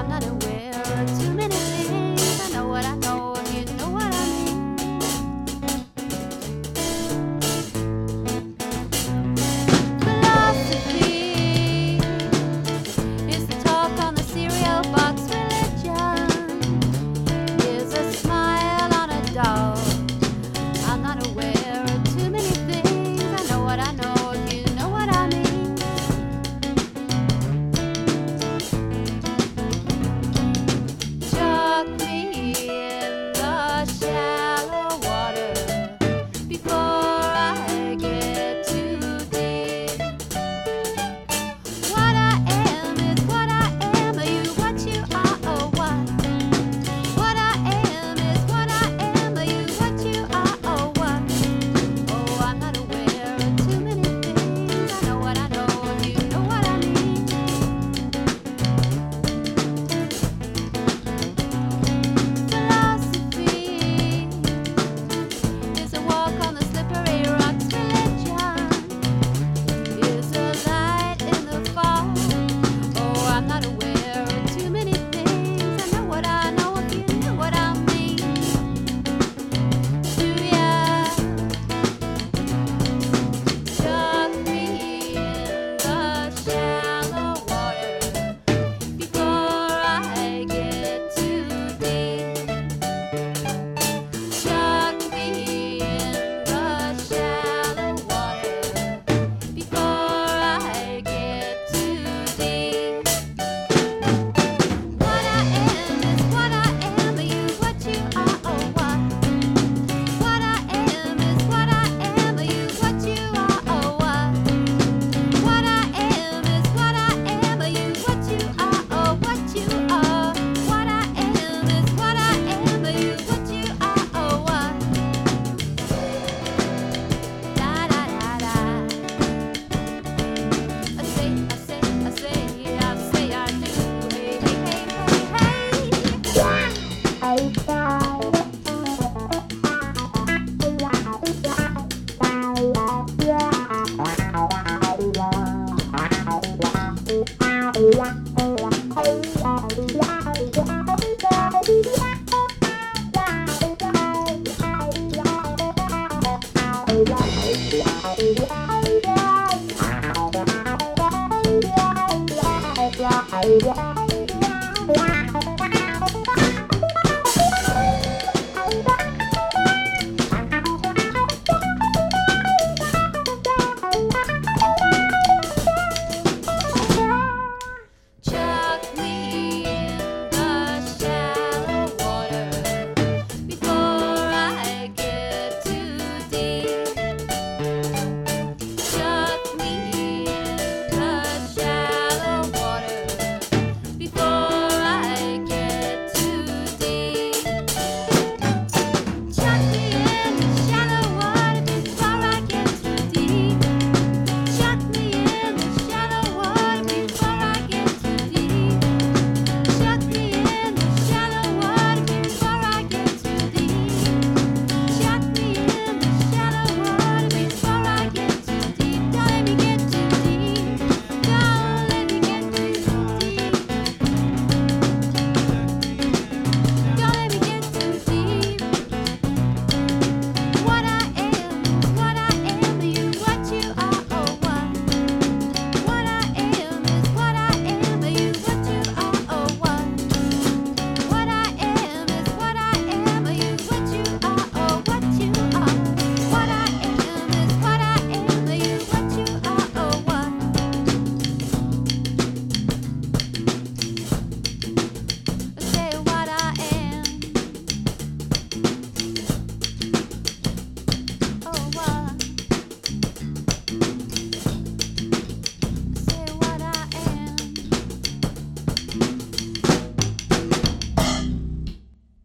I'm not aware of too many things. I know what I know, and you know what I mean. Philosophy is the talk on the cereal box. Religion is a smile on a doll. I'm not aware of too many things. I know what I know, and you know what I mean. Chuck me in the shallow water before I get too deep. What I am is what I am. Are you what you are or what? What I am is what I am. Are you what you are or what? Oh, I'm not aware of too many things. I know what I know, and you know what I mean. Philosophy is a walk on the slippery rocks. Religion is a light in the fall. Oh, I'm not aware of too many things. I know what I know, if you know what I mean. Do ya? Chuck me in the shallow water before I get too deep. Chuck me in the shallow water before I get too deep. What I am is what I am. Are you what you are or what? What I am is what I am. Are you what you are or what? What I am is what I am. Are you what you are or what you are? What I am is what I am. Are you what you are or what? Da da da da. I say, I do. Hey, hey, hey, hey, hey. Yeah.